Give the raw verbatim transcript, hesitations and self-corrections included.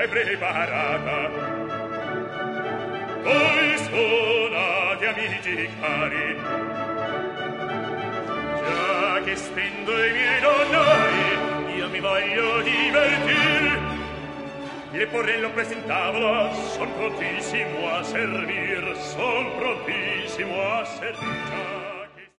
è preparata. Voi suonate, amici cari, già che spendo i miei donai, io mi voglio divertir. Le porrello presso in tavola, son prontissimo a servir, son prontissimo a servir.